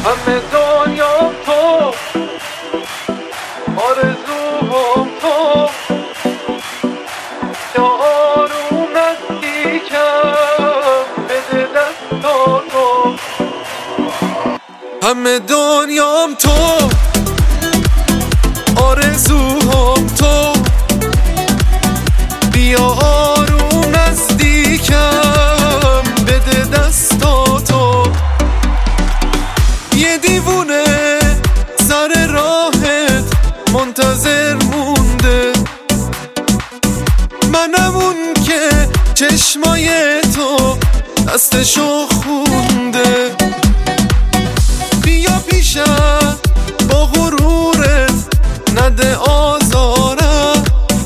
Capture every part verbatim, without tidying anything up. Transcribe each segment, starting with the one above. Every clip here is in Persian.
همه دنیا تو، آرزوام تو، که آروم نزدیکم بده دستا تو. همه دنیام تو، آرزوام تو، بیا آروم نزدیکم بده دستا تو. یه دیوونه سر راهت منتظر مونده، منم اون که چشمای تو دستشو خونده. بیا پیشم با غرورت نده آزارم،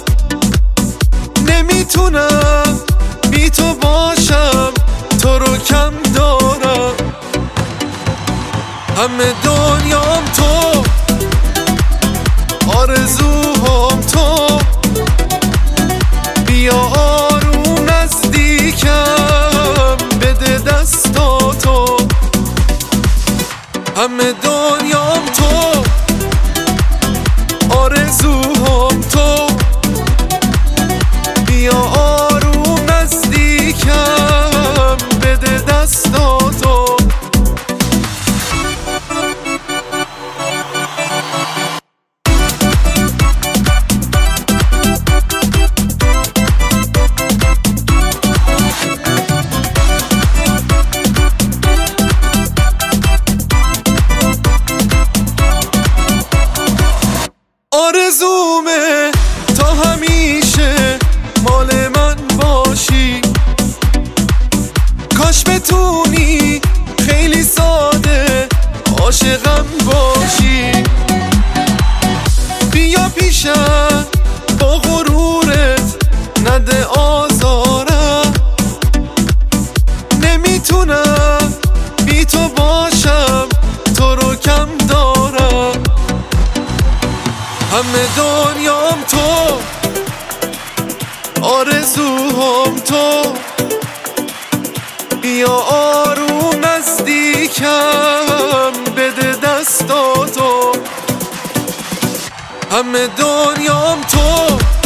نمیتونم بی تو باشم تو رو کم دارم. همه دنیام تو، آرزوهام تو، بیا آروم نزدیکم بده دستا تو. همه دنیام تو، آرزوهام تو، بیا آروم نزدیکم بده دستا تو. آرزومه تا همیشه مال من باشی، کاش بتونی خیلی ساده عاشقم باشی. بیا پیشم با غرورت نده آزارم، نمیتونم بی تو باشم تو رو کم دارم. همه دنیام تو، آرزوهام تو، بیا آروم نزدیکم بده دستا تو. همه دنیام تو،